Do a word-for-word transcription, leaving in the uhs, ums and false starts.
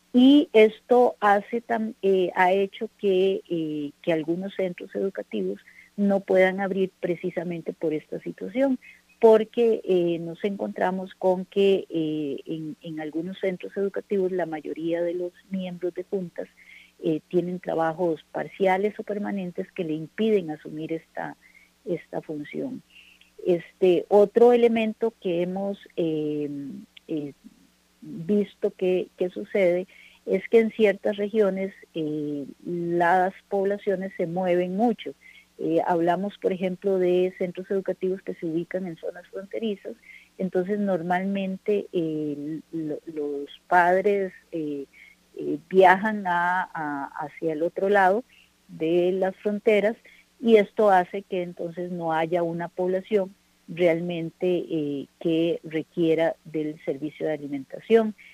Y esto hace tam, eh, ha hecho que, eh, que algunos centros educativos no puedan abrir precisamente por esta situación, porque eh, nos encontramos con que eh, en, en algunos centros educativos la mayoría de los miembros de juntas eh, tienen trabajos parciales o permanentes que le impiden asumir esta, esta función. Este otro elemento que hemos eh, eh, visto que, que sucede es que en ciertas regiones eh, las poblaciones se mueven mucho. Eh, hablamos, por ejemplo, de centros educativos que se ubican en zonas fronterizas, entonces normalmente eh, lo, los padres eh, eh, viajan a, a, hacia el otro lado de las fronteras y esto hace que entonces no haya una población realmente eh, que requiera del servicio de alimentación.